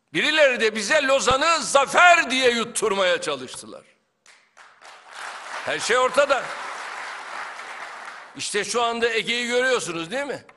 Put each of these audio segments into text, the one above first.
Birileri de bize Lozan'ı zafer diye yutturmaya çalıştılar. Her şey ortada. İşte şu anda Ege'yi görüyorsunuz değil mi?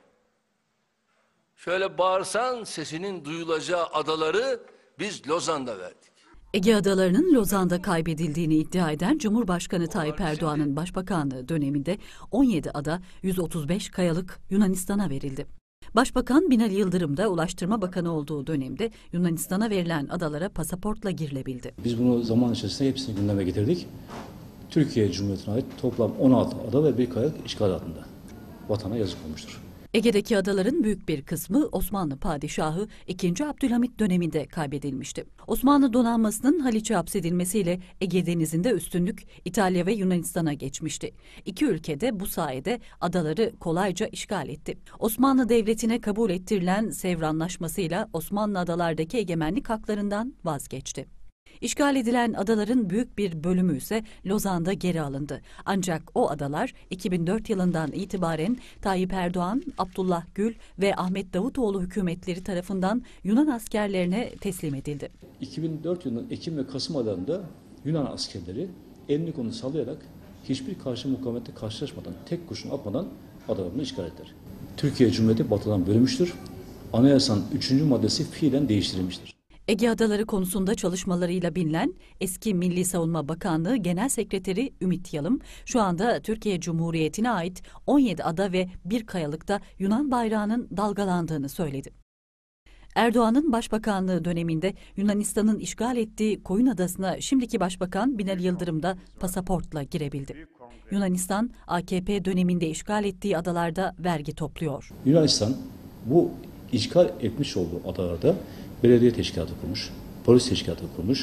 Şöyle bağırsan sesinin duyulacağı adaları biz Lozan'da verdik. Ege Adaları'nın Lozan'da kaybedildiğini iddia eden Cumhurbaşkanı Tayyip Erdoğan'ın başbakanlığı döneminde 17 ada 135 kayalık Yunanistan'a verildi. Başbakan Binali Yıldırım da Ulaştırma Bakanı olduğu dönemde Yunanistan'a verilen adalara pasaportla girilebildi. Biz bunu zaman içerisinde hepsini gündeme getirdik. Türkiye Cumhuriyeti'ne ait toplam 16 ada ve bir kayalık işgal altında. Vatana yazık olmuştur. Ege'deki adaların büyük bir kısmı Osmanlı Padişahı II. Abdülhamit döneminde kaybedilmişti. Osmanlı donanmasının Haliç'e hapsedilmesiyle Ege Denizi'nde üstünlük İtalya ve Yunanistan'a geçmişti. İki ülke de bu sayede adaları kolayca işgal etti. Osmanlı Devleti'ne kabul ettirilen Sevr Anlaşması'yla Osmanlı adalardaki egemenlik haklarından vazgeçti. İşgal edilen adaların büyük bir bölümü ise Lozan'da geri alındı. Ancak o adalar 2004 yılından itibaren Tayyip Erdoğan, Abdullah Gül ve Ahmet Davutoğlu hükümetleri tarafından Yunan askerlerine teslim edildi. 2004 yılının Ekim ve Kasım aylarında Yunan askerleri elini kolunu sallayarak hiçbir karşı mukavemette karşılaşmadan, tek kurşun atmadan adalarını işgal ettiler. Türkiye Cumhuriyeti batıdan bölünmüştür. Anayasanın 3. maddesi fiilen değiştirilmiştir. Ege Adaları konusunda çalışmalarıyla bilinen eski Milli Savunma Bakanlığı Genel Sekreteri Ümit Yalım, şu anda Türkiye Cumhuriyeti'ne ait 17 ada ve bir kayalıkta Yunan bayrağının dalgalandığını söyledi. Erdoğan'ın başbakanlığı döneminde Yunanistan'ın işgal ettiği Koyun Adası'na şimdiki başbakan Binali Yıldırım da pasaportla girebildi. Yunanistan, AKP döneminde işgal ettiği adalarda vergi topluyor. Yunanistan bu işgal etmiş olduğu adalarda belediye teşkilatı kurmuş, polis teşkilatı kurmuş,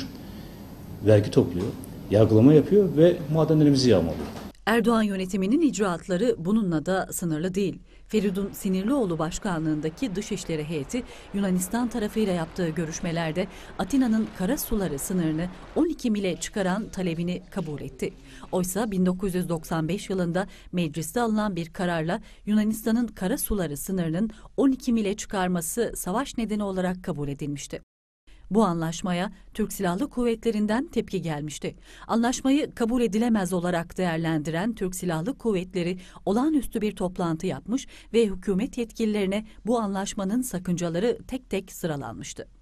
vergi topluyor, yargılama yapıyor ve madenlerimizi yağmalıyor. Erdoğan yönetiminin icraatları bununla da sınırlı değil. Feridun Sinirlioğlu başkanlığındaki Dışişleri heyeti Yunanistan tarafıyla yaptığı görüşmelerde Atina'nın kara suları sınırını 12 mile çıkaran talebini kabul etti. Oysa 1995 yılında mecliste alınan bir kararla Yunanistan'ın kara suları sınırının 12 mile çıkarması savaş nedeni olarak kabul edilmişti. Bu anlaşmaya Türk Silahlı Kuvvetleri'nden tepki gelmişti. Anlaşmayı kabul edilemez olarak değerlendiren Türk Silahlı Kuvvetleri olağanüstü bir toplantı yapmış ve hükümet yetkililerine bu anlaşmanın sakıncaları tek tek sıralanmıştı.